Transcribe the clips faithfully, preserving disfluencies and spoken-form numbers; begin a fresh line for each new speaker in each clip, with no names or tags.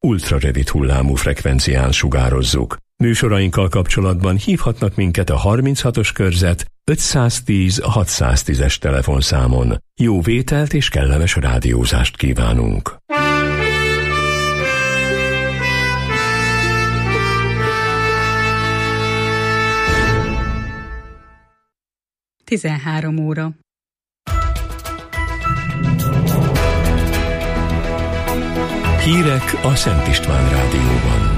ultrarövid hullámú frekvencián sugározzuk. Műsorainkkal kapcsolatban hívhatnak minket a harminchatos körzet ötszáztíz hatszáztízes telefonszámon. Jó vételt és kellemes rádiózást kívánunk!
tizenhárom óra.
Hírek a Szent István Rádióban.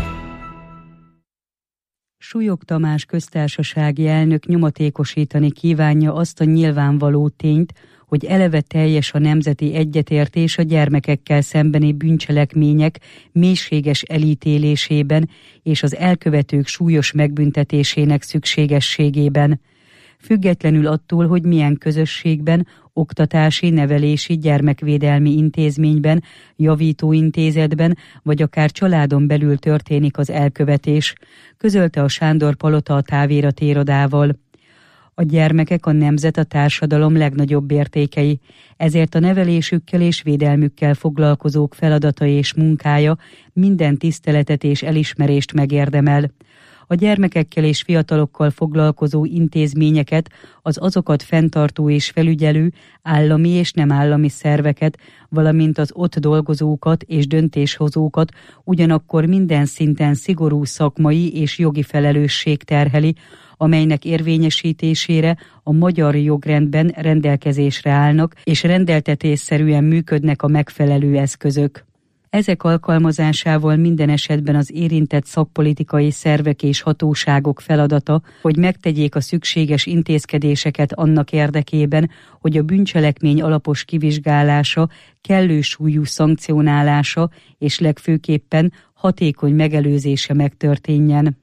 Súlyog Tamás köztársasági elnök nyomatékosítani kívánja azt a nyilvánvaló tényt, hogy eleve teljes a nemzeti egyetértés a gyermekekkel szembeni bűncselekmények mélységes elítélésében és az elkövetők súlyos megbüntetésének szükségességében. Függetlenül attól, hogy milyen közösségben, oktatási, nevelési, gyermekvédelmi intézményben, javítóintézetben, vagy akár családon belül történik az elkövetés, közölte a Sándor Palota a Távirat irodával. A gyermekek a nemzet, a társadalom legnagyobb értékei, ezért a nevelésükkel és védelmükkel foglalkozók feladata és munkája minden tiszteletet és elismerést megérdemel. A gyermekekkel és fiatalokkal foglalkozó intézményeket, az azokat fenntartó és felügyelő állami és nem állami szerveket, valamint az ott dolgozókat és döntéshozókat ugyanakkor minden szinten szigorú szakmai és jogi felelősség terheli, amelynek érvényesítésére a magyar jogrendben rendelkezésre állnak és rendeltetésszerűen működnek a megfelelő eszközök. Ezek alkalmazásával minden esetben az érintett szakpolitikai szervek és hatóságok feladata, hogy megtegyék a szükséges intézkedéseket annak érdekében, hogy a bűncselekmény alapos kivizsgálása, kellő súlyú szankcionálása és legfőképpen hatékony megelőzése megtörténjen.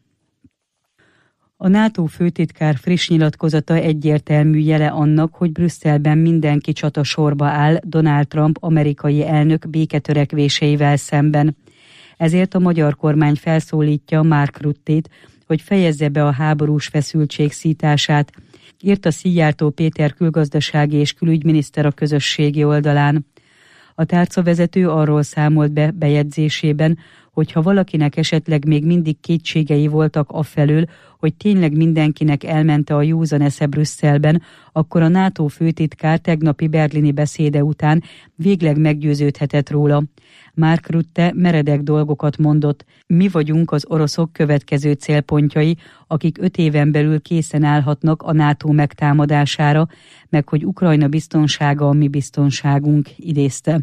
A NATO főtitkár friss nyilatkozata egyértelmű jele annak, hogy Brüsszelben mindenki csatasorba áll Donald Trump amerikai elnök béketörekvéseivel szemben. Ezért a magyar kormány felszólítja Mark Ruttét, hogy fejezze be a háborús feszültség szítását, írta Szijjártó Péter külgazdasági és külügyminiszter a közösségi oldalán. A tárcavezető arról számolt be bejegyzésében, hogy ha valakinek esetleg még mindig kétségei voltak afelől, hogy tényleg mindenkinek elmente a józan esze Brüsszelben, akkor a NATO főtitkár tegnapi berlini beszéde után végleg meggyőződhetett róla. Mark Rutte meredek dolgokat mondott. Mi vagyunk az oroszok következő célpontjai, akik öt éven belül készen állhatnak a NATO megtámadására, meg hogy Ukrajna biztonsága a mi biztonságunk, idézte.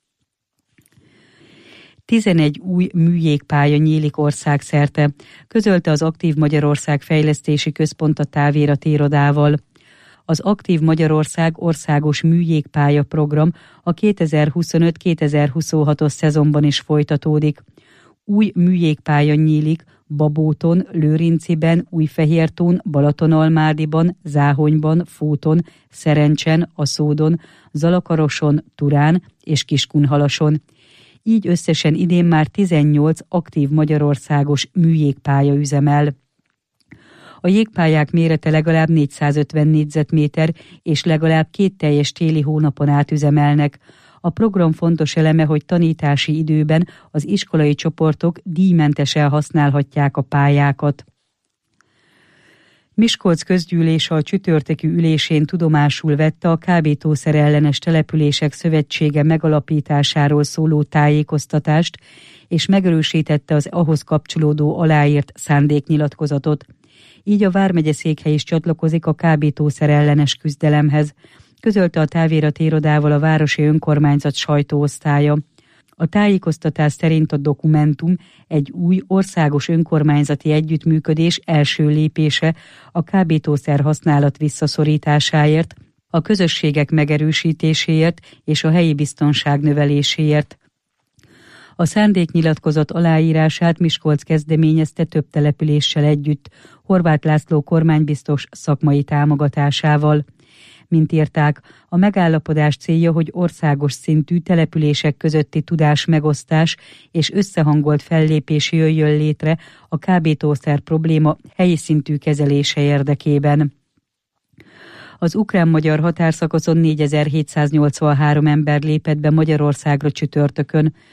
tizenegy új műjégpálya nyílik országszerte, közölte az Aktív Magyarország Fejlesztési Központ a Távirat irodával. Az Aktív Magyarország országos műjégpálya program a kétezer-huszonöt kétezer-huszonhatos szezonban is folytatódik. Új műjégpálya nyílik Babóton, Lőrinciben, Újfehértón, Balatonalmádiban, Záhonyban, Fóton, Szerencsen, Aszódon, Zalakaroson, Turán és Kiskunhalason. Így összesen idén már tizennyolc aktív magyarországos műjégpálya üzemel. A jégpályák mérete legalább négyszázötven négyzetméter, és legalább két teljes téli hónapon át üzemelnek. A program fontos eleme, hogy tanítási időben az iskolai csoportok díjmentesen használhatják a pályákat. Miskolc közgyűlése a csütörtöki ülésén tudomásul vette a kábítószer ellenes települések szövetsége megalapításáról szóló tájékoztatást, és megerősítette az ahhoz kapcsolódó aláírt szándéknyilatkozatot. Így a vármegyeszékhely is csatlakozik a kábítószer ellenes küzdelemhez, közölte a Távirat irodával a városi önkormányzat sajtóosztálya. A tájékoztatás szerint a dokumentum egy új országos önkormányzati együttműködés első lépése a kábítószer használat visszaszorításáért, a közösségek megerősítéséért és a helyi biztonság növeléséért. A szándéknyilatkozat aláírását Miskolc kezdeményezte több településsel együtt, Horváth László kormánybiztos szakmai támogatásával. Mint írták, a megállapodás célja, hogy országos szintű települések közötti tudásmegosztás és összehangolt fellépés jöjjön létre a kábítószer probléma helyi szintű kezelése érdekében. Az ukrán-magyar határszakaszon négyezer-hétszáznyolcvanhárom ember lépett be Magyarországra csütörtökön.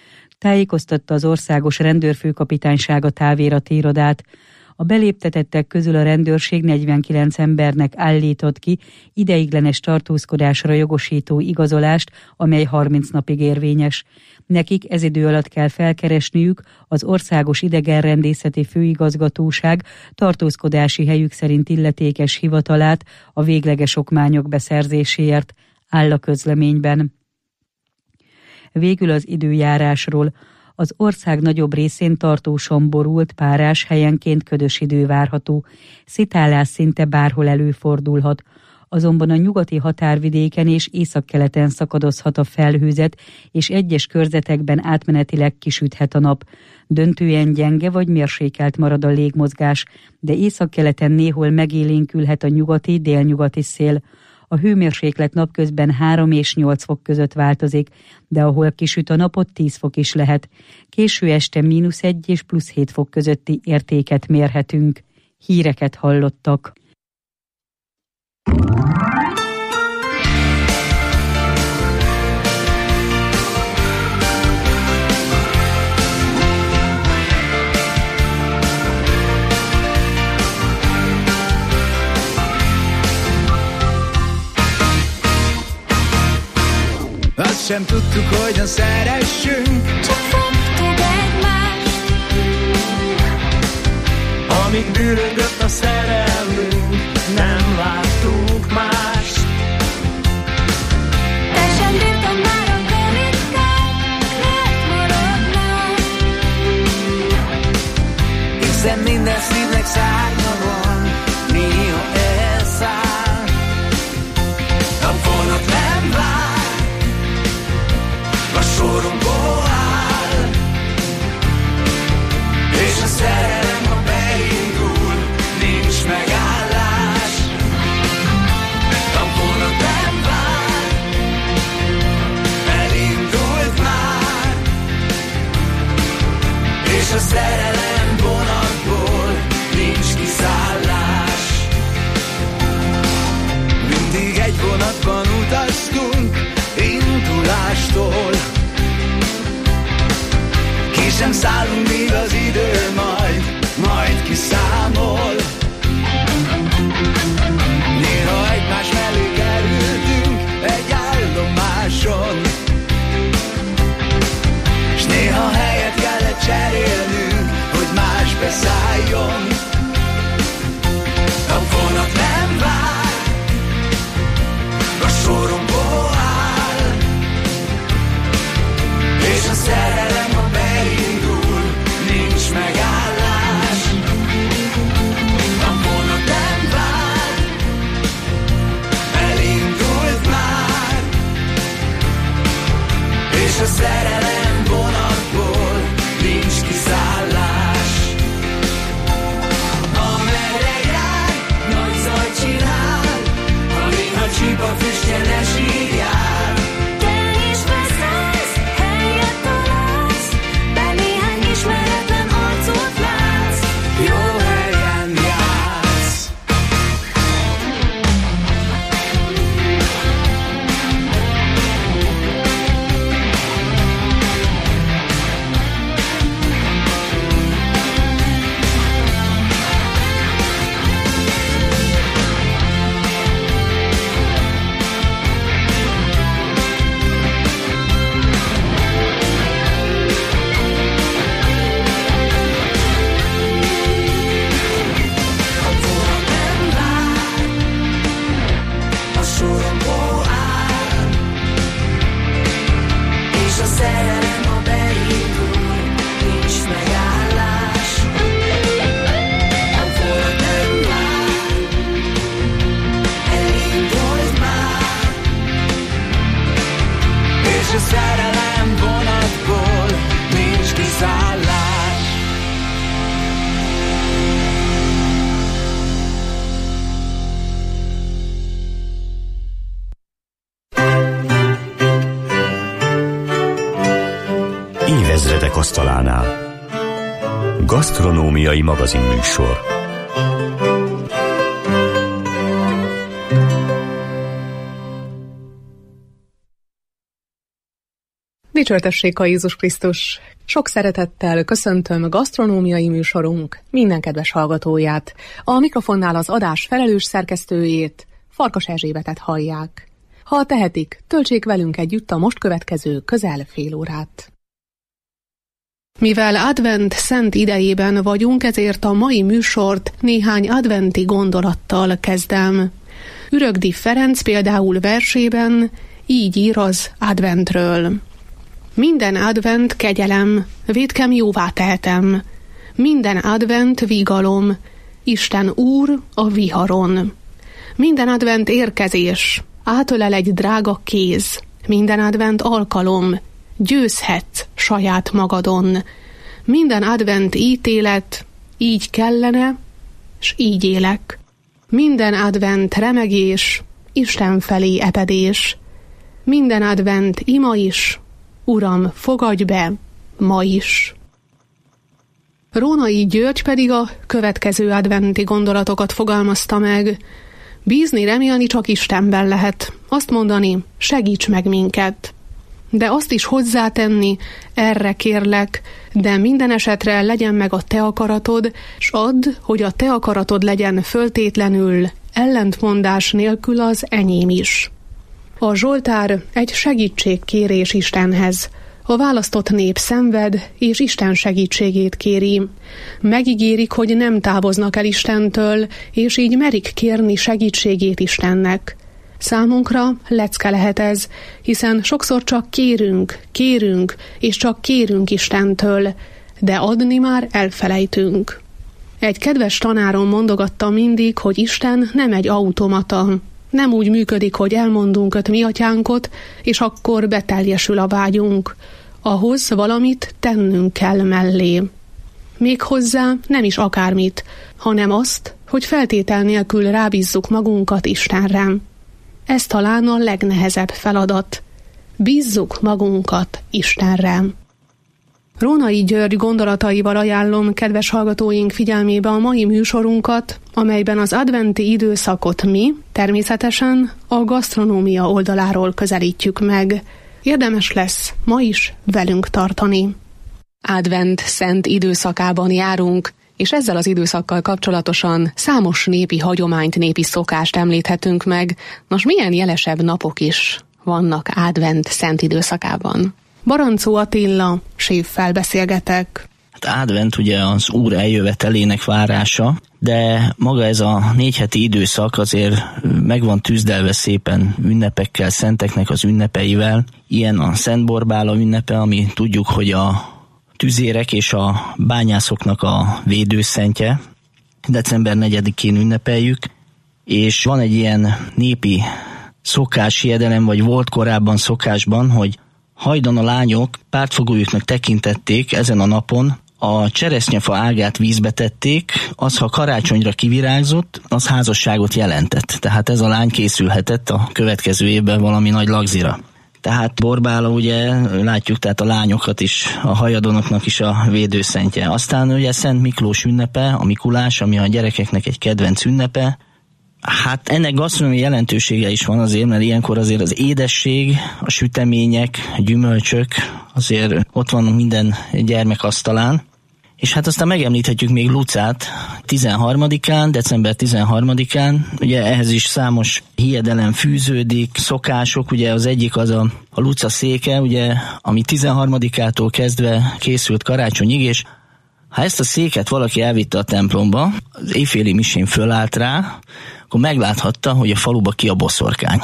tájékoztatta az Országos Rendőrfőkapitányság a távirati irodát. A beléptetettek közül a rendőrség negyvenkilenc embernek állított ki ideiglenes tartózkodásra jogosító igazolást, amely harminc napig érvényes. Nekik ez idő alatt kell felkeresniük az Országos Idegenrendészeti Főigazgatóság tartózkodási helyük szerint illetékes hivatalát a végleges okmányok beszerzéséért, áll a közleményben. Végül az időjárásról. Az ország nagyobb részén tartósan borult, párás, helyenként ködös idő várható. Szitálás szinte bárhol előfordulhat. Azonban a nyugati határvidéken és északkeleten szakadozhat a felhőzet, és egyes körzetekben átmenetileg kisüthet a nap. Döntően gyenge vagy mérsékelt marad a légmozgás, de északkeleten néhol megélénkülhet a nyugati, délnyugati szél. A hőmérséklet napközben három és nyolc fok között változik, de ahol kisüt a napot tíz fok is lehet. Késő este mínusz egy és plusz hét fok közötti értéket mérhetünk. Híreket hallottak.
Azt sem tudtuk, hogyan szeressünk,
csak fogtuk egymást.
Amíg bűröngött a szerelmünk, nem láttuk mást.
Te sem bírtam már a koritkát, miért maradnál?
Hiszen minden szívnek szárnya van, néha elszáll. A vonat nem vár, a sorunkból áll, és a szerelem, ha beindul, nincs megállás. A vonat nem vár, elindult már, és a szerelem vonatból nincs kiszállás. Mindig egy vonatban utaztunk, indulástól. Ki sem szállunk, míg az idő majd, majd kiszámol. Néha egymás mellé kerültünk egy állomáson, s néha helyet kellett cserélnünk, hogy más beszálljon. A vonat nem vár, a sorunkból áll, és a szerelem, ha beindul, nincs megállás. A vonat nem vár, elindult már, és a szerelem vonatból nincs kiszállás. Amerre jár, nagy zajt csinál, ha néha csipa füstje ne sírjál.
Te is beszállsz, helyet találsz, de néhány ismeretlen arcot látsz.
Jó helyen jársz. A vonat nem vár, a sorunkból áll, és a szerelem, ha beindul, nincs megállás. A vonat nem vár, elindult már, és a szerelem vonatból nincs kiszállás.
Évezredek asztalánál. Gasztronómiai magazinműsor.
Dicsőtessék a Jézus Krisztus! Sok szeretettel köszöntöm gasztronómiai műsorunk minden kedves hallgatóját. A mikrofonnál az adás felelős szerkesztőjét, Farkas Erzsébetet hallják. Ha tehetik, töltsék velünk együtt a most következő közel fél órát. Mivel advent szent idejében vagyunk, ezért a mai műsort néhány adventi gondolattal kezdem. Ürögdi Ferenc például versében így ír az adventről. Minden advent kegyelem, vétkem jóvá tehetem. Minden advent vigalom, Isten Úr a viharon. Minden advent érkezés, átölel egy drága kéz. Minden advent alkalom, győzhetsz saját magadon. Minden advent ítélet, így kellene, s így élek. Minden advent remegés, Isten felé epedés. Minden advent ima is, Uram, fogadj be, ma is. Rónai György pedig a következő adventi gondolatokat fogalmazta meg. Bízni, remélni csak Istenben lehet. Azt mondani, segíts meg minket. De azt is hozzátenni, erre kérlek, de minden esetre legyen meg a te akaratod, s add, hogy a te akaratod legyen föltétlenül, ellentmondás nélkül az enyém is. A Zsoltár egy segítségkérés Istenhez. A választott nép szenved, és Isten segítségét kéri. Megígérik, hogy nem távoznak el Istentől, és így merik kérni segítségét Istennek. Számunkra lecke lehet ez, hiszen sokszor csak kérünk, kérünk, és csak kérünk Istentől, de adni már elfelejtünk. Egy kedves tanárom mondogatta mindig, hogy Isten nem egy automata. Nem úgy működik, hogy elmondunk öt mi atyánkot, és akkor beteljesül a vágyunk. Ahhoz valamit tennünk kell mellé. Méghozzá nem is akármit, hanem azt, hogy feltétel nélkül rábízzuk magunkat Istenre. Ez talán a legnehezebb feladat. Bízzuk magunkat Istenre. Rónai György gondolataival ajánlom kedves hallgatóink figyelmébe a mai műsorunkat, amelyben az adventi időszakot mi, természetesen a gasztronómia oldaláról közelítjük meg. Érdemes lesz ma is velünk tartani. Advent szent időszakában járunk, és ezzel az időszakkal kapcsolatosan számos népi hagyományt, népi szokást említhetünk meg. Nos, milyen jelesebb napok is vannak advent szent időszakában? Barancó Attila séffel beszélgetek.
Hát advent ugye az Úr eljövetelének várása, de maga ez a négy heti időszak azért meg van tűzdelve szépen ünnepekkel, szenteknek az ünnepeivel. Ilyen a Szent Borbála ünnepe, ami tudjuk, hogy a tüzérek és a bányászoknak a védőszentje. december negyedikén ünnepeljük, és van egy ilyen népi szokás, hiedelem, vagy volt korábban szokásban, hogy hajdan a lányok pártfogójuknak tekintették ezen a napon, a cseresznyefa ágát vízbe tették, az, ha karácsonyra kivirágzott, az házasságot jelentett. Tehát ez a lány készülhetett a következő évben valami nagy lagzira. Tehát Borbála ugye, látjuk, tehát a lányokat is, a hajadonoknak is a védőszentje. Aztán ugye Szent Miklós ünnepe, a Mikulás, ami a gyerekeknek egy kedvenc ünnepe. Hát ennek gasztronómiai jelentősége is van azért, mert ilyenkor azért az édesség, a sütemények, a gyümölcsök, azért ott vannak minden gyermek asztalán. És hát aztán megemlíthetjük még Lucát tizenharmadikán, december tizenharmadikán, ugye ehhez is számos hiedelem fűződik, szokások, ugye az egyik az a, a Luca széke, ugye, ami tizenharmadikától kezdve készült karácsonyig, és ha ezt a széket valaki elvitte a templomba, az éjféli misén fölállt rá, akkor megláthatta, hogy a faluba ki a boszorkány.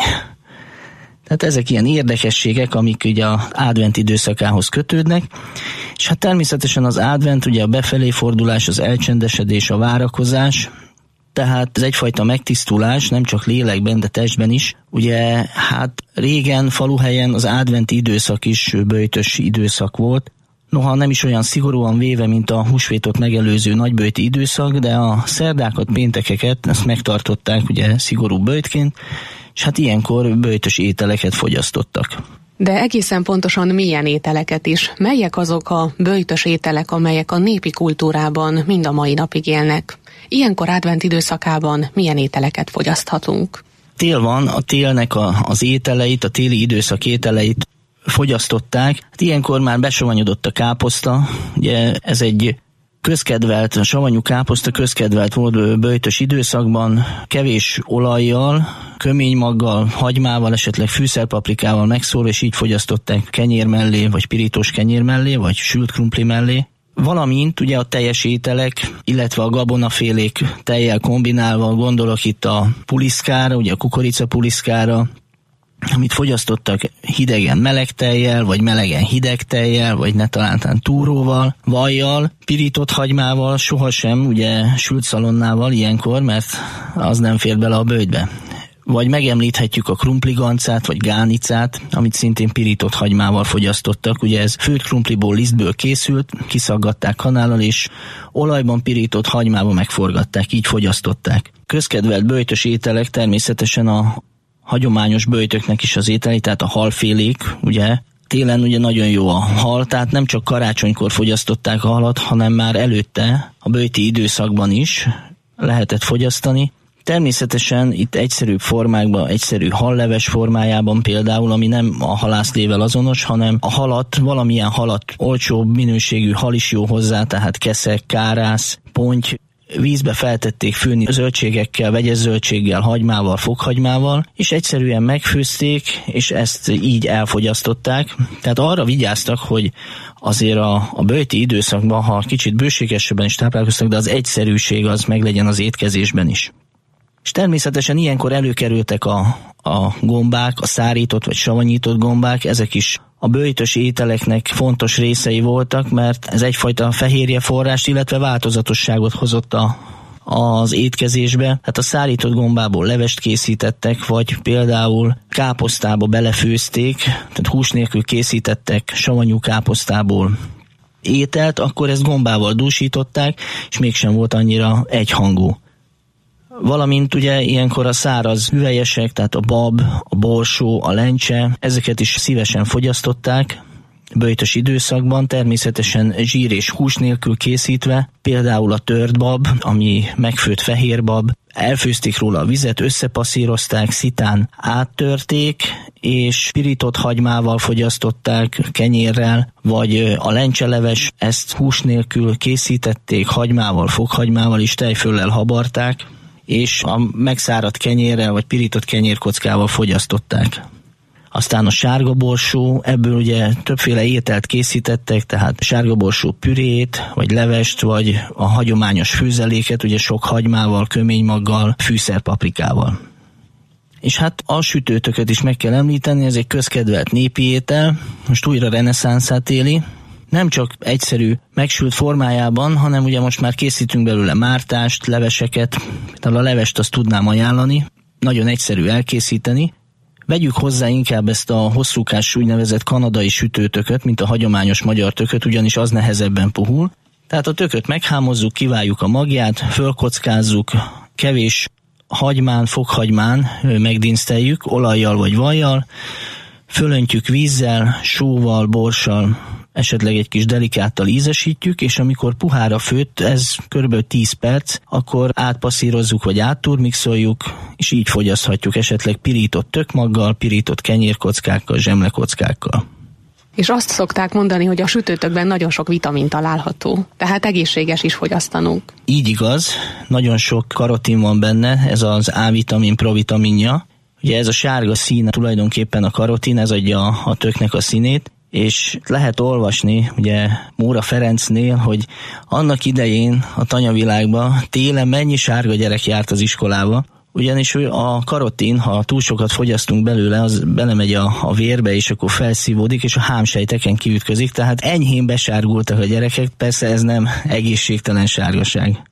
Tehát ezek ilyen érdekességek, amik ugye az advent időszakához kötődnek, és hát természetesen az advent, ugye a befelé fordulás, az elcsendesedés, a várakozás, tehát ez egyfajta megtisztulás, nem csak lélekben, de testben is. Ugye hát régen faluhelyen az adventi időszak is böjtös időszak volt, noha nem is olyan szigorúan véve, mint a húsvétot megelőző nagyböjti időszak, de a szerdákat, péntekeket ezt megtartották ugye szigorú böjtként, és hát ilyenkor böjtös ételeket fogyasztottak.
De egészen pontosan milyen ételeket is? Melyek azok a böjtös ételek, amelyek a népi kultúrában mind a mai napig élnek? Ilyenkor advent időszakában milyen ételeket fogyaszthatunk?
Tél van, a télnek a, az ételeit, a téli időszak ételeit fogyasztották. Hát ilyenkor már besavanyodott a káposzta, ugye ez egy közkedvelt, a savanyú káposzta közkedvelt volt böjtös időszakban, kevés olajjal, köménymaggal, hagymával, esetleg fűszerpaprikával megszól, és így fogyasztották kenyér mellé, vagy pirítós kenyér mellé, vagy sült krumpli mellé. Valamint ugye a teljes ételek, illetve a gabonafélék tejjel kombinálva, gondolok itt a puliszkára, ugye a kukorica puliszkára, amit fogyasztottak hidegen meleg tejjel, vagy melegen hideg tejjel, vagy ne talántán túróval, vajjal, pirított hagymával, sohasem ugye sült szalonnával ilyenkor, mert az nem fér bele a böjtbe. Vagy megemlíthetjük a krumpligancát, vagy gánicát, amit szintén pirított hagymával fogyasztottak. Ugye ez főtt krumpliból, lisztből készült, kiszaggatták kanállal, és olajban pirított hagymával megforgatták, így fogyasztották. Közkedvelt böjtös ételek természetesen a hagyományos böjtöknek is az ételi, tehát a halfélék, ugye. Télen ugye nagyon jó a hal, tehát nem csak karácsonykor fogyasztották a halat, hanem már előtte, a böjti időszakban is lehetett fogyasztani. Természetesen itt egyszerűbb formákban, egyszerű halleves formájában például, ami nem a halászlével azonos, hanem a halat, valamilyen halat, olcsóbb minőségű hal is jó hozzá, tehát keszek, kárász, ponty, vízbe feltették főni zöldségekkel, vegyes zöldséggel, hagymával, fokhagymával, és egyszerűen megfőzték, és ezt így elfogyasztották. Tehát arra vigyáztak, hogy azért a, a böjti időszakban, ha kicsit bőségesebben is táplálkoztak, de az egyszerűség az meglegyen az étkezésben is. És természetesen ilyenkor előkerültek a, a gombák, a szárított vagy savanyított gombák, ezek is a böjtös ételeknek fontos részei voltak, mert ez egyfajta fehérjeforrást, illetve változatosságot hozott a, az étkezésbe. Hát a szárított gombából levest készítettek, vagy például káposztába belefőzték, tehát hús nélkül készítettek savanyú káposztából ételt, akkor ezt gombával dúsították, és mégsem volt annyira egyhangú. Valamint ugye ilyenkor a száraz hüvelyesek, tehát a bab, a borsó, a lencse, ezeket is szívesen fogyasztották böjtös időszakban, természetesen zsír és hús nélkül készítve, például a tört bab, ami megfőtt fehér bab, elfőzték róla a vizet, összepasszírozták, szitán áttörték, és pirított hagymával fogyasztották, kenyérrel, vagy a lencseleves, ezt hús nélkül készítették, hagymával, fokhagymával is tejföllel habarták, és a megszáradt kenyérrel vagy pirított kenyérkockával fogyasztották. Aztán a sárgaborsó, ebből ugye többféle ételt készítettek, tehát sárgaborsó pürét, vagy levest, vagy a hagyományos főzeléket, ugye sok hagymával, köménymaggal, fűszerpaprikával. És hát a sütőtököt is meg kell említeni, ez egy közkedvelt népi étel, most újra reneszánszát éli. Nem csak egyszerű megsült formájában, hanem ugye most már készítünk belőle mártást, leveseket, tehát a levest azt tudnám ajánlani, nagyon egyszerű elkészíteni. Vegyük hozzá inkább ezt a hosszúkás úgynevezett kanadai sütőtököt, mint a hagyományos magyar tököt, ugyanis az nehezebben puhul. Tehát a tököt meghámozzuk, kiváljuk a magját, fölkockázzuk, kevés hagymán, fokhagymán megdinszteljük, olajjal vagy vajjal, fölöntjük vízzel, sóval, borssal, esetleg egy kis delikáttal ízesítjük, és amikor puhára főtt, ez kb. tíz perc, akkor átpasszírozzuk vagy átturmixoljuk, és így fogyaszthatjuk esetleg pirított tökmaggal, pirított kenyérkockákkal, zsemlekockákkal.
És azt szokták mondani, hogy a sütőtökben nagyon sok vitamin található, tehát egészséges is fogyasztanunk.
Így igaz, nagyon sok karotin van benne, ez az A-vitamin, provitaminja. Ugye ez a sárga szín tulajdonképpen a karotin, ez adja a töknek a színét, és lehet olvasni, ugye Móra Ferencnél, hogy annak idején a tanyavilágban télen mennyi sárga gyerek járt az iskolába, ugyanis a karotin, ha túl sokat fogyasztunk belőle, az belemegy a, a vérbe, és akkor felszívódik, és a hámsejteken kiütközik, tehát enyhén besárgultak a gyerekek, persze ez nem egészségtelen sárgaság.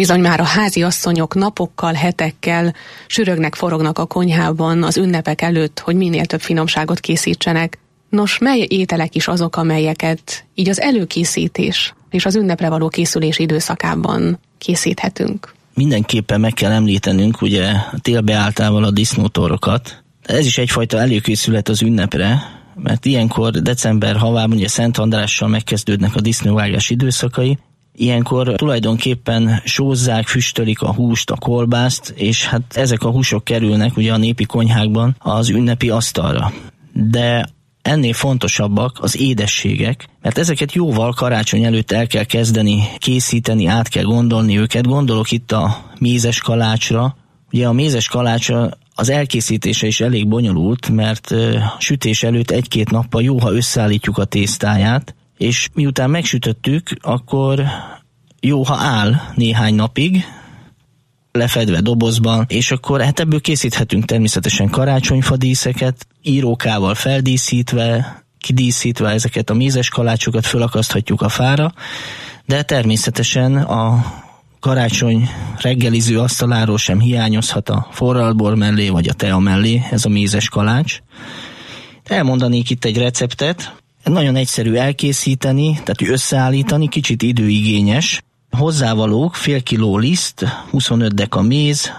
Bizony már a háziasszonyok napokkal, hetekkel sürögnek, forognak a konyhában az ünnepek előtt, hogy minél több finomságot készítsenek. Nos, mely ételek is azok, amelyeket így az előkészítés és az ünnepre való készülés időszakában készíthetünk?
Mindenképpen meg kell említenünk ugye a télbeálltával a disznótorokat. Ez is egyfajta előkészület az ünnepre, mert ilyenkor december havában ugye Szent Andrással megkezdődnek a disznóvágás időszakai. Ilyenkor tulajdonképpen sózzák, füstölik a húst, a kolbászt, és hát ezek a húsok kerülnek ugye a népi konyhákban az ünnepi asztalra. De ennél fontosabbak az édességek, mert ezeket jóval karácsony előtt el kell kezdeni készíteni, át kell gondolni őket. Gondolok itt a mézes kalácsra. Ugye a mézes kalácsra az elkészítése is elég bonyolult, mert sütés előtt egy-két nappal jó, ha összeállítjuk a tésztáját, és miután megsütöttük, akkor jó, ha áll néhány napig, lefedve dobozban, és akkor hát ebből készíthetünk természetesen karácsonyfa díszeket, írókával feldíszítve, kidíszítve ezeket a mézes kalácsokat fölakaszthatjuk a fára, de természetesen a karácsony reggeliző asztaláról sem hiányozhat a forraltbor mellé, vagy a tea mellé ez a mézes kalács. Elmondanék itt egy receptet, nagyon egyszerű elkészíteni, tehát összeállítani, kicsit időigényes. Hozzávalók fél kiló liszt, huszonöt deka méz,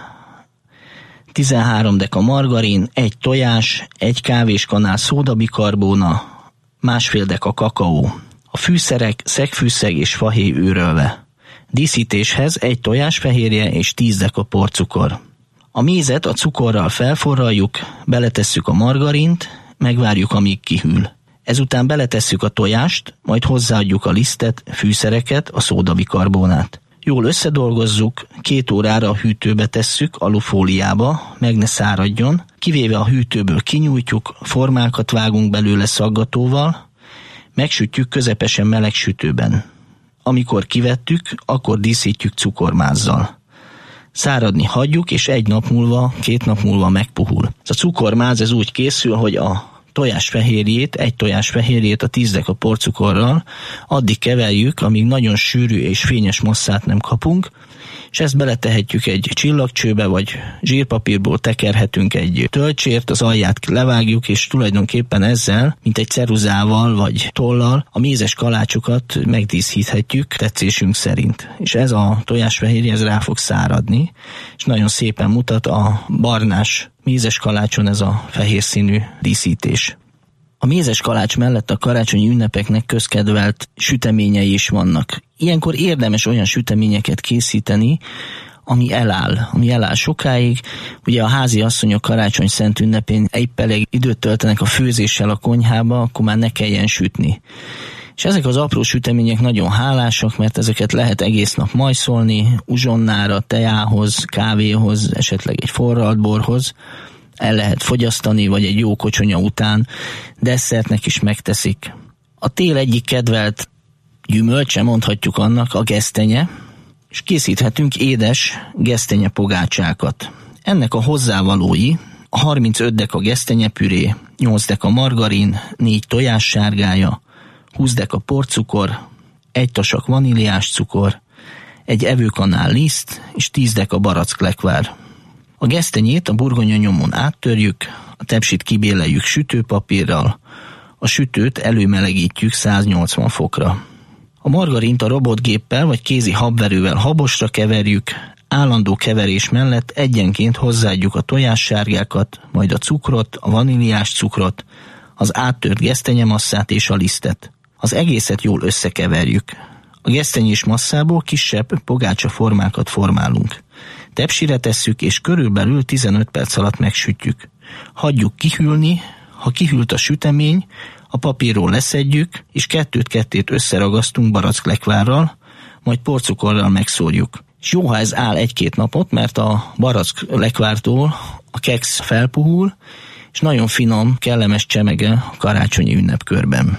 tizenhárom deka margarin, egy tojás, egy kávéskanál szódabikarbóna, másfél deka kakaó. A fűszerek szegfűszeg és fahéj őrölve. Díszítéshez egy tojásfehérje és tíz deka porcukor. A mézet a cukorral felforraljuk, beletesszük a margarint, megvárjuk, amíg kihűl. Ezután beletesszük a tojást, majd hozzáadjuk a lisztet, fűszereket, a szódabikarbónát. Jól összedolgozzuk, két órára a hűtőbe tesszük, alufóliába, meg ne száradjon. Kivéve a hűtőből kinyújtjuk, formákat vágunk belőle szaggatóval, megsütjük közepesen meleg sütőben. Amikor kivettük, akkor díszítjük cukormázzal. Száradni hagyjuk, és egy nap múlva, két nap múlva megpuhul. Ez a cukormáz ez úgy készül, hogy a tojásfehérjét, egy tojásfehérjét a tíz deka porcukorral addig keverjük, amíg nagyon sűrű és fényes masszát nem kapunk, és ezt beletehetjük egy csillagcsőbe, vagy zsírpapírból tekerhetünk egy tölcsért, az alját levágjuk, és tulajdonképpen ezzel, mint egy ceruzával vagy tollal a mézes kalácsokat megdíszíthetjük tetszésünk szerint. És ez a tojásfehérje ez rá fog száradni, és nagyon szépen mutat a barnás mézes kalácson ez a fehér színű díszítés. A mézes kalács mellett a karácsonyi ünnepeknek közkedvelt süteményei is vannak. Ilyenkor érdemes olyan süteményeket készíteni, ami eláll, ami eláll sokáig. Ugye a házi asszonyok karácsony szent ünnepén épp elég időt töltenek a főzéssel a konyhába, akkor már ne kelljen sütni. És ezek az apró sütemények nagyon hálásak, mert ezeket lehet egész nap majszolni, uzsonnára, teához, kávéhoz, esetleg egy forralt borhoz. El lehet fogyasztani, vagy egy jó kocsonya után desszertnek is megteszik. A tél egyik kedvelt gyümölcse, mondhatjuk annak, a gesztenye, és készíthetünk édes gesztenye pogácsákat. Ennek a hozzávalói a harmincöt deka gesztenyepüré, nyolc deka margarin, négy tojás sárgája, húsz deka porcukor, egy tasak vaníliás cukor, egy evőkanál liszt és tíz deka baracklekvár. A gesztenyét a burgonya nyomon áttörjük, a tepsit kibéleljük sütőpapírral, a sütőt előmelegítjük száznyolcvan fokra. A margarint a robotgéppel vagy kézi habverővel habosra keverjük, állandó keverés mellett egyenként hozzáadjuk a tojássárgákat, majd a cukrot, a vaníliás cukrot, az áttört gesztenyemasszát és a lisztet. Az egészet jól összekeverjük. A gesztenyés masszából kisebb pogácsa formákat formálunk. Tepsire tesszük, és körülbelül tizenöt perc alatt megsütjük. Hagyjuk kihűlni, ha kihűlt a sütemény, a papírról leszedjük, és kettőt-kettét összeragasztunk baracklekvárral, majd porcukorral megszórjuk. És jó, ha ez áll egy-két napot, mert a baracklekvártól a keksz felpuhul, és nagyon finom, kellemes csemege a karácsonyi ünnepkörben.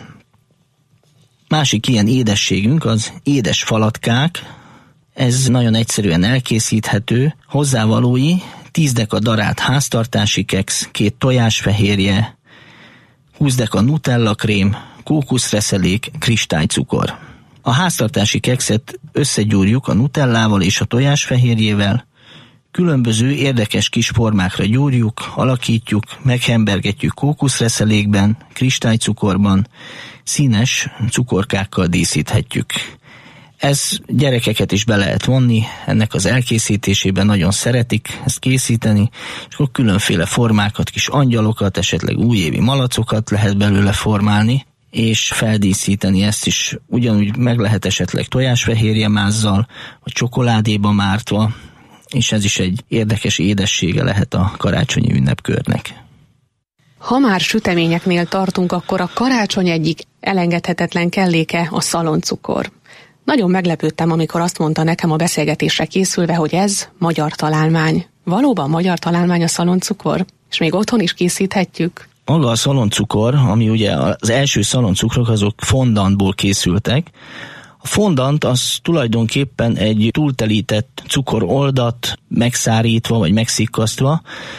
Másik ilyen édességünk az édes falatkák. Ez nagyon egyszerűen elkészíthető. Hozzávalói tíz deka darált háztartási keksz, két tojásfehérje, húsz deka nutella krém, kókuszreszelék, kristálycukor. A háztartási kekszet összegyúrjuk a nutellával és a tojásfehérjével, különböző érdekes kis formákra gyúrjuk, alakítjuk, meghembergetjük kókuszreszelékben, kristálycukorban, színes cukorkákkal díszíthetjük. Ez gyerekeket is be lehet vonni, ennek az elkészítésében nagyon szeretik ezt készíteni, és akkor különféle formákat, kis angyalokat, esetleg újévi malacokat lehet belőle formálni, és feldíszíteni ezt is ugyanúgy meg lehet esetleg tojásfehérje mázzal, vagy csokoládéba mártva, és ez is egy érdekes édessége lehet a karácsonyi ünnepkörnek.
Ha már süteményeknél tartunk, akkor a karácsony egyik elengedhetetlen kelléke a szaloncukor. Nagyon meglepődtem, amikor azt mondta nekem a beszélgetésre készülve, hogy ez magyar találmány. Valóban magyar találmány a szaloncukor? És még otthon is készíthetjük?
Maga a szaloncukor, ami ugye az első szaloncukrok, azok fondantból készültek. A fondant az tulajdonképpen egy túltelített cukoroldat megszárítva vagy megszikkasztva.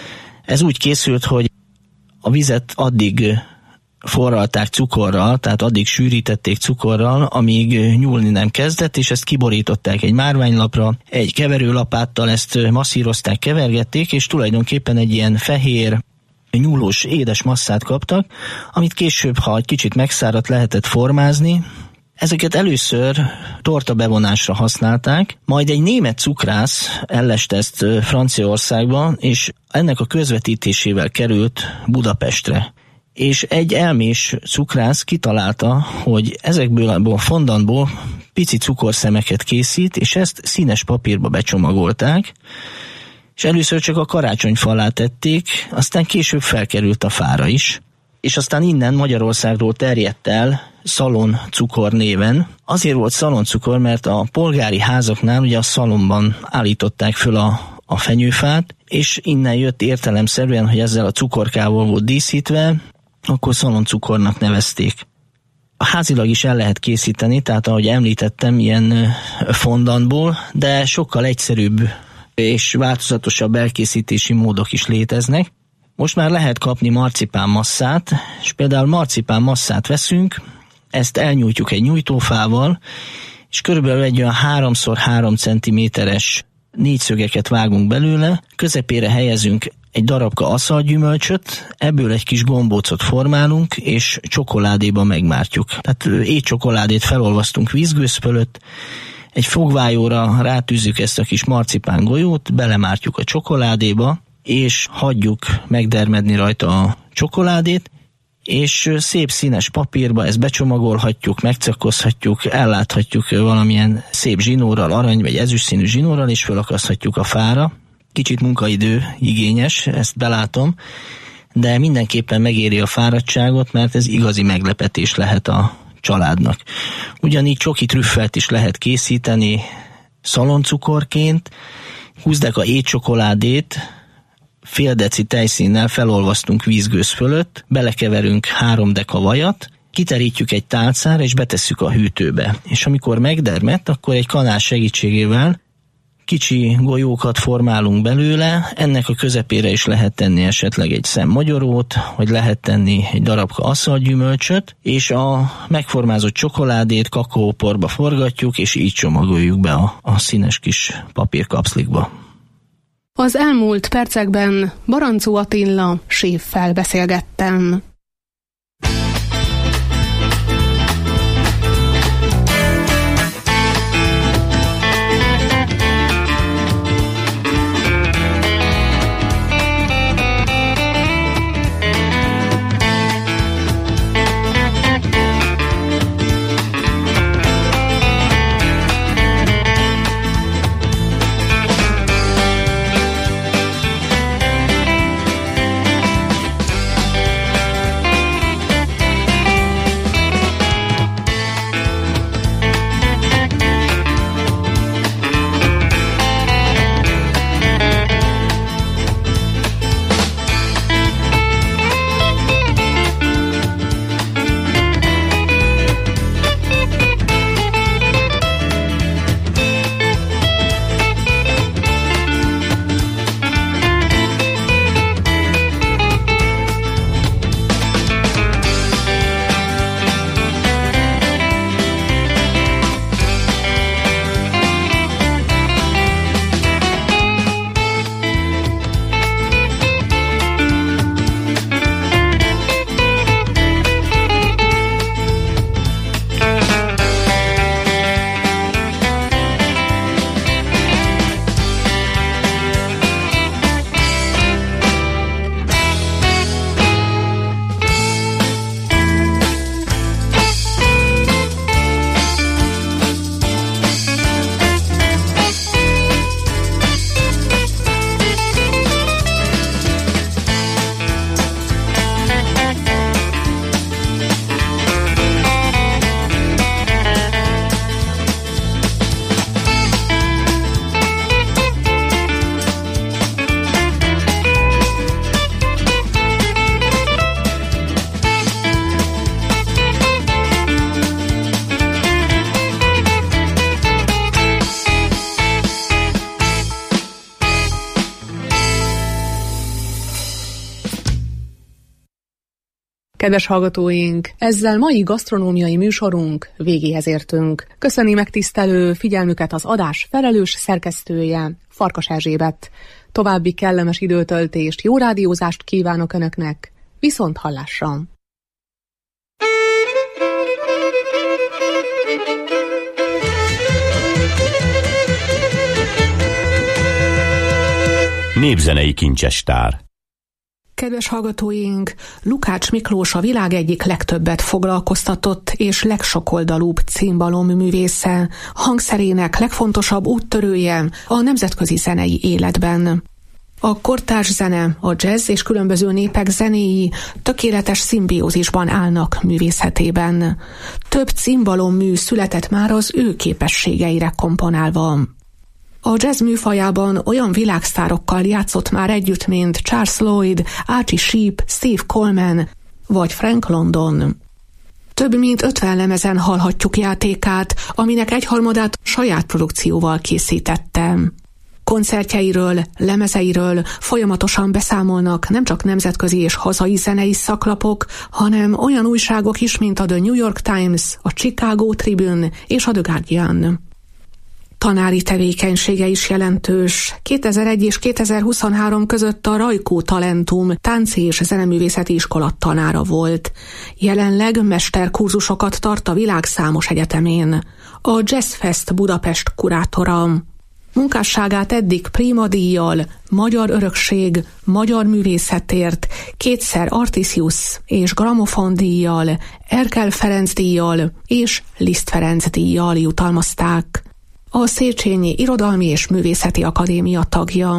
Ez úgy készült, hogy a vizet addig forralták cukorral, tehát addig sűrítették cukorral, amíg nyúlni nem kezdett, és ezt kiborították egy márványlapra, egy keverőlapáttal ezt masszírozták, kevergették, és tulajdonképpen egy ilyen fehér, nyúlós, édes masszát kaptak, amit később, ha egy kicsit megszáradt, lehetett formázni. Ezeket először torta bevonásra használták, majd egy német cukrász elleste ezt Franciaországban, és ennek a közvetítésével került Budapestre. És egy elmés cukrász kitalálta, hogy ezekből a fondantból pici cukorszemeket készít, és ezt színes papírba becsomagolták, és először csak a karácsonyfa alá tették, aztán később felkerült a fára is, és aztán innen Magyarországról terjedt el szaloncukor néven. Azért volt szaloncukor, mert a polgári házaknál ugye a szalonban állították föl a, a fenyőfát, és innen jött értelemszerűen, hogy ezzel a cukorkával volt díszítve, akkor szaloncukornak nevezték. Házilag is el lehet készíteni, tehát ahogy említettem, ilyen fondantból, de sokkal egyszerűbb és változatosabb elkészítési módok is léteznek. Most már lehet kapni marcipán masszát, és például marcipán masszát veszünk, ezt elnyújtjuk egy nyújtófával, és körülbelül egy olyan három szor három centiméteres négyszögeket vágunk belőle, közepére helyezünk egy darabka aszalgyümölcsöt, ebből egy kis gombócot formálunk, és csokoládéba megmártjuk. Tehát étcsokoládét felolvasztunk vízgőz fölött, egy fogvájóra rátűzzük ezt a kis marcipán golyót, belemártjuk a csokoládéba, és hagyjuk megdermedni rajta a csokoládét, és szép színes papírba ezt becsomagolhatjuk, megcakkozhatjuk, elláthatjuk valamilyen szép zsinórral, arany vagy ezüst színű zsinórral, és felakaszthatjuk a fára. Kicsit munkaidő igényes, ezt belátom, de mindenképpen megéri a fáradtságot, mert ez igazi meglepetés lehet a családnak. Ugyanígy csoki trüffelt is lehet készíteni szaloncukorként, húsz deka étcsokoládét fél deci tejszínnel felolvasztunk vízgőz fölött, belekeverünk három deka vajat, kiterítjük egy tálcára és betesszük a hűtőbe. És amikor megdermedt, akkor egy kanál segítségével kicsi golyókat formálunk belőle, ennek a közepére is lehet tenni esetleg egy szem magyarót, vagy lehet tenni egy darabka aszalgyümölcsöt, és a megformázott csokoládét kakaóporba forgatjuk, és így csomagoljuk be a, a színes kis papírkapszlikba.
Az elmúlt percekben Barancú Attila séffel beszélgettem. Kedves hallgatóink, ezzel mai gasztronómiai műsorunk végéhez értünk. Köszöni megtisztelő figyelmüket az adás felelős szerkesztője, Farkas Erzsébet. További kellemes időtöltést, jó rádiózást kívánok Önöknek. Viszont hallásra!
Népzenei kincsestár.
Kedves hallgatóink, Lukács Miklós a világ egyik legtöbbet foglalkoztatott és legsokoldalúbb cimbalom-művésze, hangszerének legfontosabb úttörője a nemzetközi zenei életben. A kortárs zene, a jazz és különböző népek zenéi tökéletes szimbiózisban állnak művészetében. Több cimbalommű született már az ő képességeire komponálva. A jazz műfajában olyan világsztárokkal játszott már együtt, mint Charles Lloyd, Archie Shepp, Steve Coleman vagy Frank London. Több mint ötven lemezen hallhatjuk játékát, aminek egyharmadát saját produkcióval készítette. Koncertjeiről, lemezeiről folyamatosan beszámolnak nem csak nemzetközi és hazai zenei szaklapok, hanem olyan újságok is, mint a The New York Times, a Chicago Tribune és a The Guardian. Tanári tevékenysége is jelentős. kétezer-egy és kétezer-huszonhárom között a Rajkó Talentum tánci és zeneművészeti iskola tanára volt. Jelenleg mesterkurzusokat tart a világ számos egyetemén. A Jazz Fest Budapest kurátora. Munkásságát eddig Prima díjjal, Magyar Örökség, Magyar Művészetért, kétszer Artisius és Gramofon díjjal, Erkel Ferenc díjjal és Liszt Ferenc díjjal jutalmazták. A Széchenyi Irodalmi és Művészeti Akadémia tagja.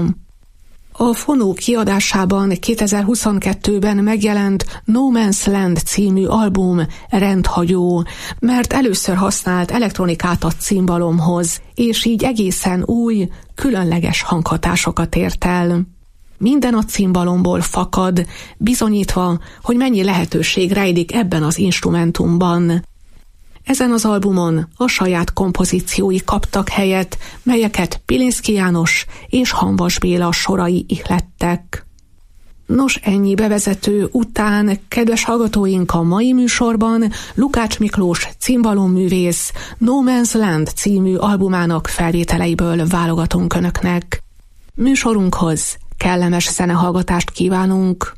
A Fonó kiadásában kétezer-huszonkettőben megjelent No Man's Land című album rendhagyó, mert először használt elektronikát a cimbalomhoz, és így egészen új, különleges hanghatásokat ért el. Minden a cimbalomból fakad, bizonyítva, hogy mennyi lehetőség rejlik ebben az instrumentumban. Ezen az albumon a saját kompozíciói kaptak helyet, melyeket Pilinszky János és Hamvas Béla sorai ihlettek. Nos, ennyi bevezető után, kedves hallgatóink, a mai műsorban Lukács Miklós cimbalomművész No Man's Land című albumának felvételeiből válogatunk Önöknek. Műsorunkhoz kellemes zenehallgatást kívánunk!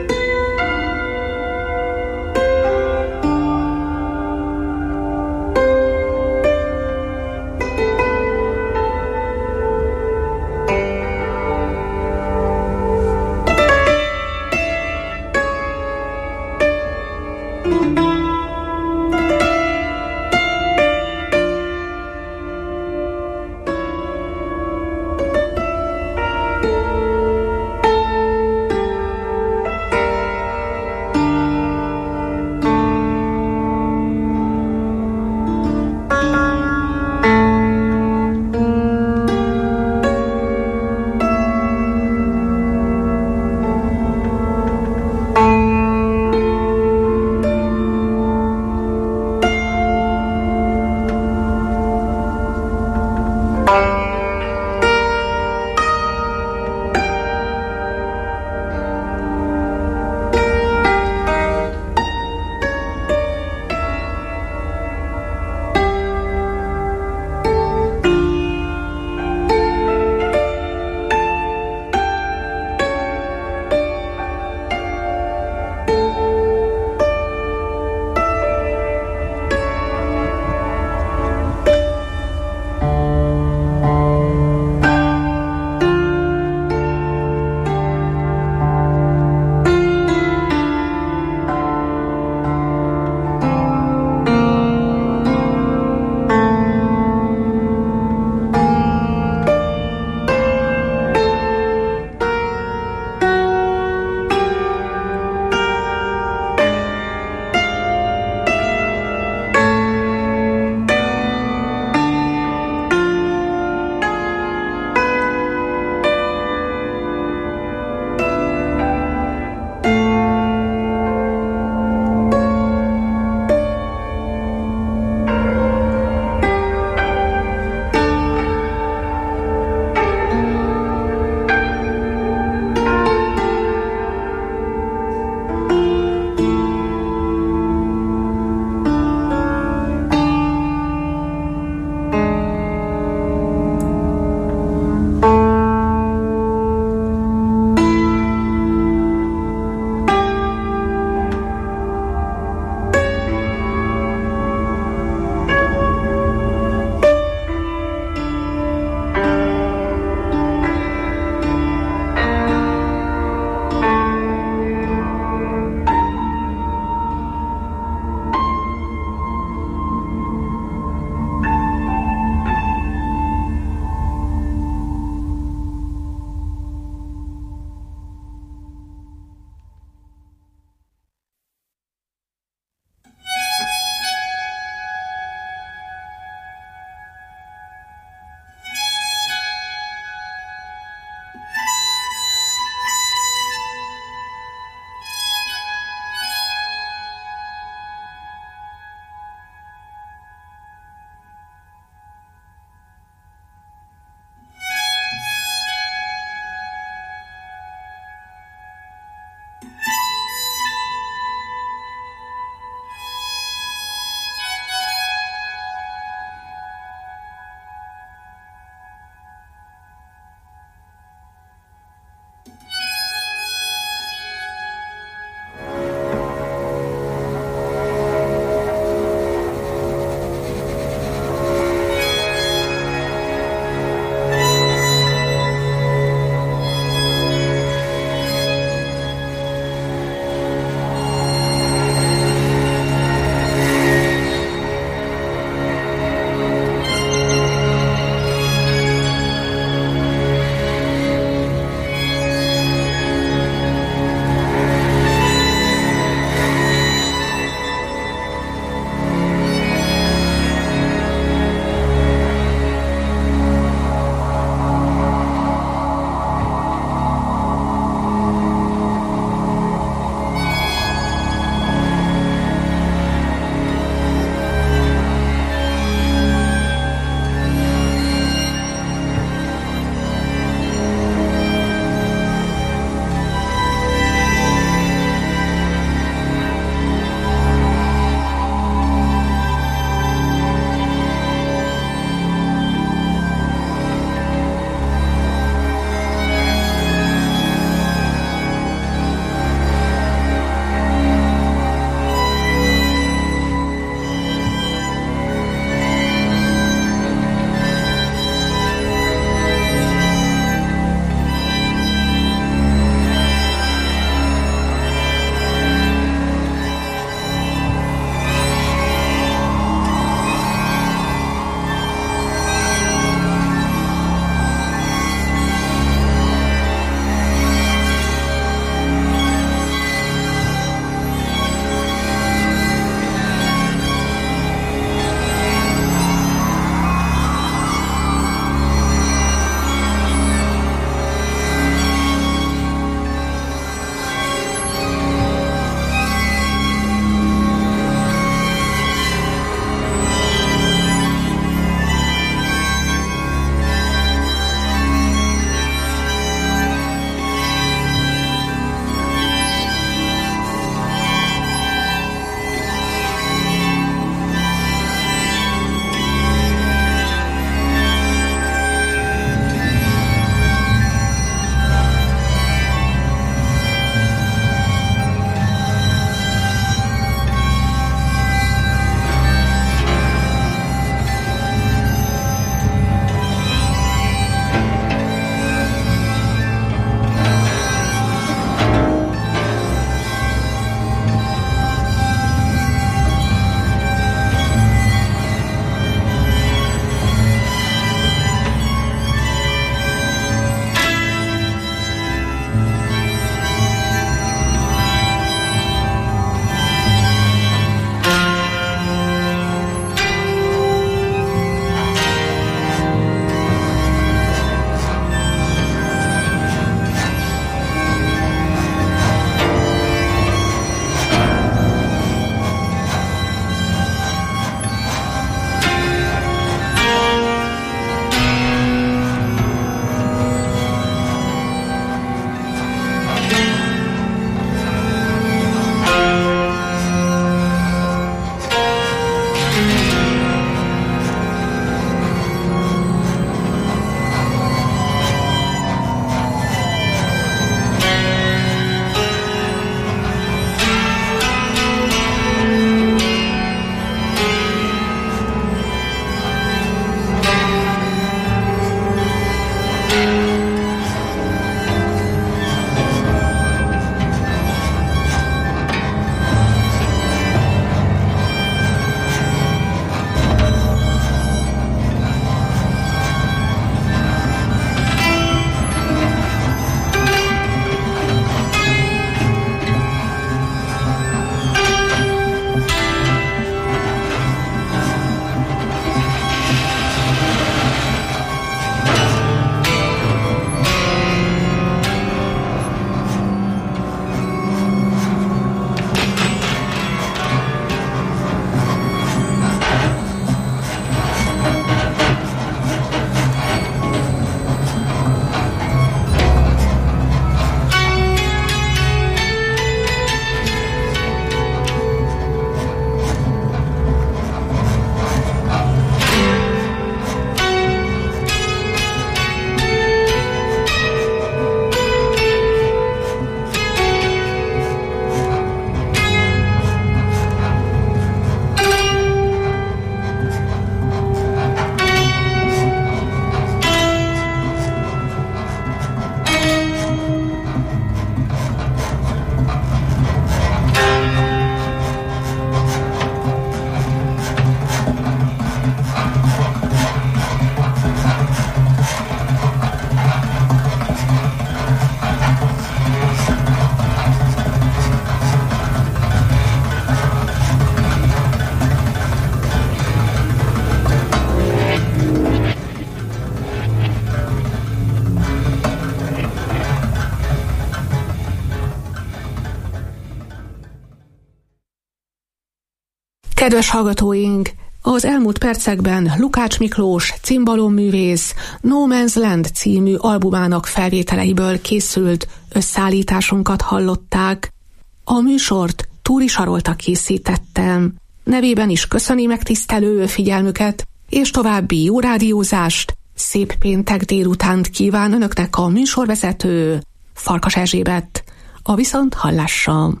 Kedves hallgatóink! Az elmúlt percekben Lukács Miklós cimbalom-művész No Man's Land című albumának felvételeiből készült összeállításunkat hallották. A műsort Túri Sarolta készítettem. Nevében is köszöni megtisztelő figyelmüket, és további jó rádiózást, szép péntek délutánt kíván önöknek a műsorvezető Farkas Erzsébet. A viszont hallásra!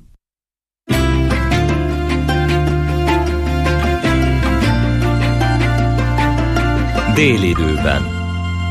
Délidőben.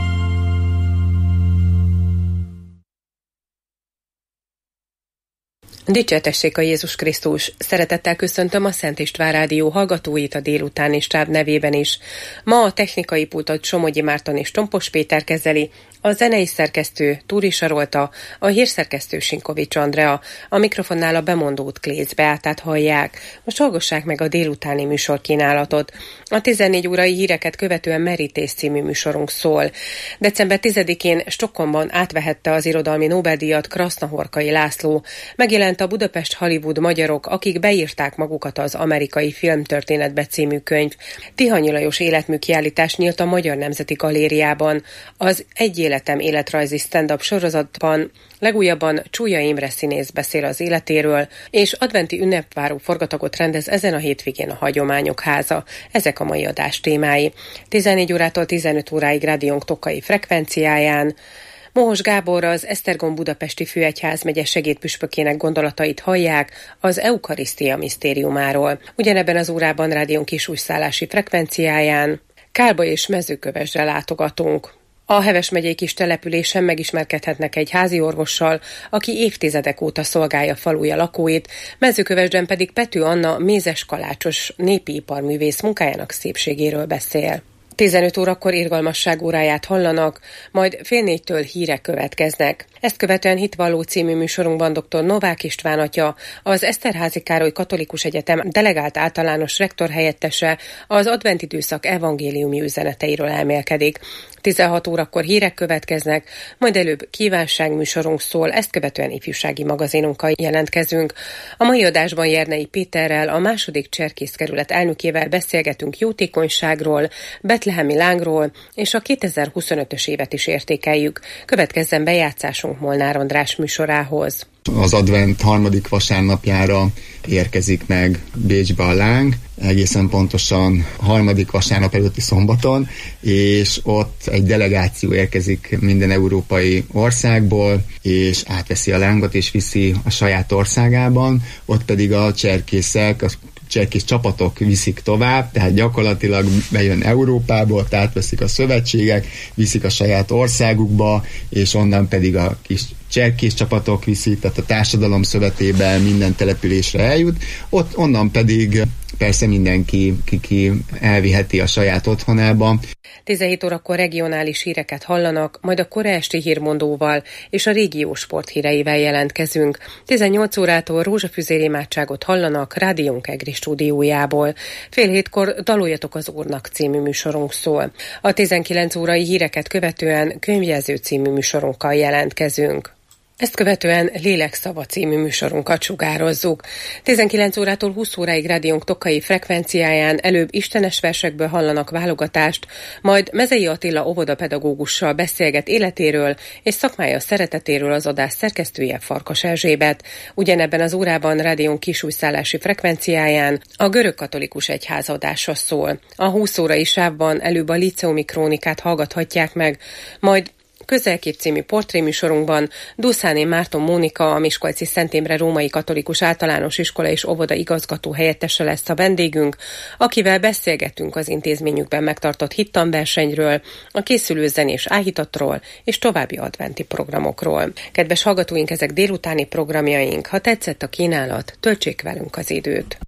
Dicsértessék a Jézus Krisztus! Szeretettel köszöntöm a Szent István Rádió hallgatóit a délutáni stáb nevében is. Ma a technikai pultot Somogyi Márton és Tompos Péter kezeli, a zenei szerkesztő Túri Sarolta, a hírszerkesztő Sinkovics Andrea, a mikrofonnál a bemondót Klész Beátát hallják. Most hallgassák meg a délutáni műsorkínálatot. A tizennégy órai híreket követően Merítés című műsorunk szól. december tizedikén Stockholmban átvehette az irodalmi Nobel-díjat Krasznahorkai László. Megjelent a Budapest Hollywood magyarok, akik beírták magukat az amerikai filmtörténetbe című könyv. Tihanyi Lajos életmű kiállítás nyílt a Magyar Nemzeti Galériában. Az Egy életem életrajzi stand-up sorozatban legújabban Csúlya Imre színész beszél az életéről, és adventi ünnepváró forgatagot rendez ezen a hétvégén a Hagyományok Háza. Ezek a mai adás témái. tizennégy órától tizenöt óráig rádiónk Tokai frekvenciáján. Mohos Gábor, az Esztergom budapesti főegyházmegye segédpüspökének gondolatait hallják az Eukarisztia misztériumáról. Ugyanebben az órában rádiónk kisújszállási frekvenciáján Kálba és Mezőkövesdre látogatunk. A Heves megyei kis településen megismerkedhetnek egy házi orvossal, aki évtizedek óta szolgálja faluja lakóit, Mezőkövesden pedig Pető Anna mézes kalácsos népi iparművész munkájának szépségéről beszél. tizenöt órakor irgalmasság óráját hallanak, majd fél négytől hírek következnek. Ezt követően Hitvalló című műsorunkban dr. Novák István atya, az Eszterházy Károly Katolikus Egyetem delegált általános rektor helyettese az adventidőszak evangéliumi üzeneteiről elmélkedik. tizenhat órakor hírek következnek, majd előbb kívánságműsorunk szól, ezt követően ifjúsági magazinunkkal jelentkezünk. A mai adásban Jernei Péterrel, a második Cserkészkerület elnökével beszélgetünk jótékonyságról, betlehemi lángról, és a kétezer-huszonötös évet is értékeljük. Következzen bejátszásunk Molnár András műsorához.
Az advent harmadik vasárnapjára érkezik meg Bécsbe a láng, egészen pontosan harmadik vasárnap előtti szombaton, és ott egy delegáció érkezik minden európai országból, és átveszi a lángot, és viszi a saját országában, ott pedig a cserkészek, a cserkész csapatok viszik tovább, tehát gyakorlatilag bejön Európából, átveszik a szövetségek, viszik a saját országukba, és onnan pedig a kis cserkész csapatok viszik, tehát a társadalom szövetében minden településre eljut, ott onnan pedig persze mindenki ki, ki elviheti a saját otthonába.
tizenhét órakor regionális híreket hallanak, majd a kora esti hírmondóval és a régió sporthíreivel jelentkezünk. tizennyolc órától rózsafüzér imádságot hallanak rádiónk Egri stúdiójából. Fél hétkor Daloljatok az Úrnak című műsorunk szól. A tizenkilenc órai híreket követően Könyvjelző című műsorunkkal jelentkezünk. Ezt követően Lélekszava című műsorunkat sugározzuk. tizenkilenc órától húsz óráig rádiónk Tokai frekvenciáján előbb istenes versekből hallanak válogatást, majd Mezei Attila óvodapedagógussal beszélget életéről és szakmája szeretetéről az adás szerkesztője Farkas Erzsébet. Ugyanebben az órában rádiónk kisújszállási frekvenciáján a görögkatolikus egyház adása szól. A húsz órai sávban előbb a líceumi krónikát hallgathatják meg, majd Közelkép című portréműsorunkban Duszáné Márton Mónika, a Miskolci Szent Imre Római Katolikus Általános Iskola és Óvoda igazgató helyettese lesz a vendégünk, akivel beszélgetünk az intézményükben megtartott hittanversenyről, a készülő zenés áhítatról és további adventi programokról. Kedves hallgatóink, ezek délutáni programjaink. Ha tetszett a kínálat, töltsék velünk az időt.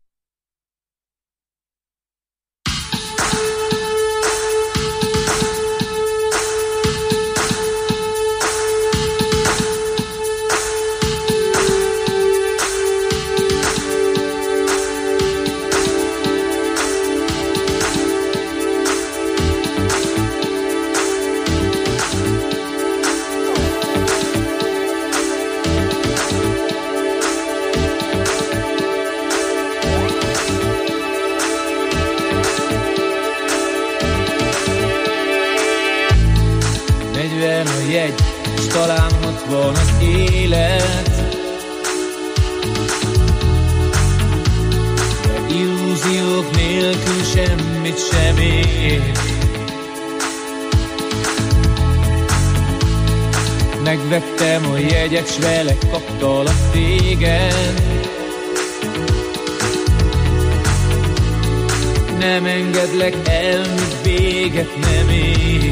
jegy, s talán ott van az élet. De illúziók nélkül semmit sem ér. Megvettem a jegyet, s vele kaptalak téged. Nem engedlek el, míg véget nem ér.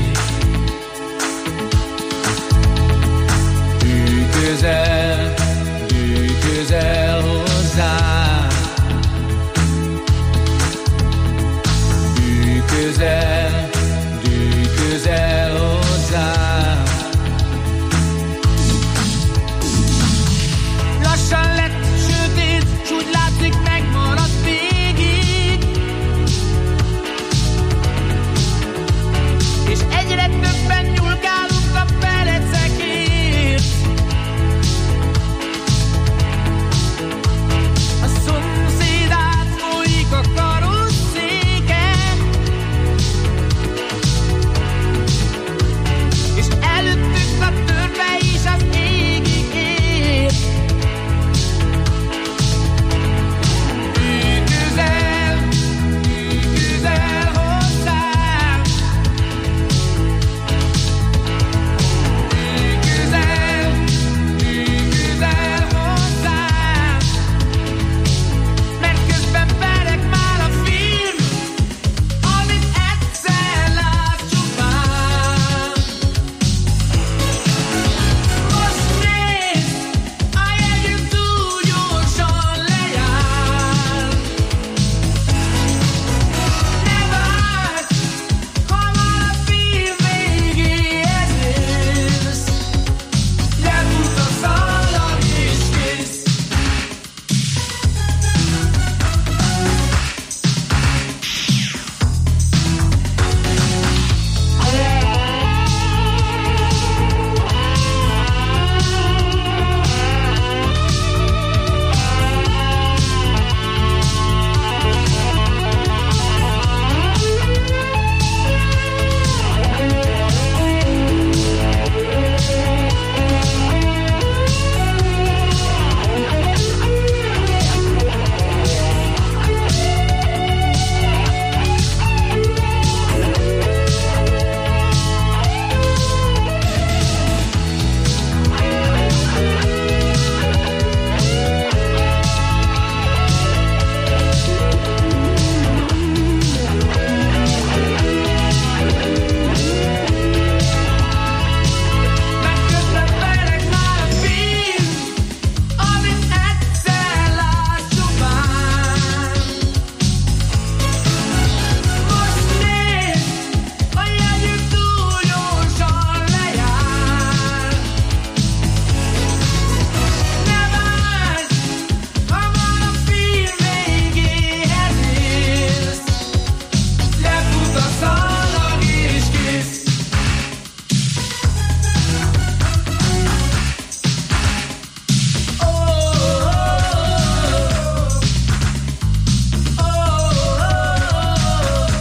Ülj közel, ülj közel hozzám. Ülj közel,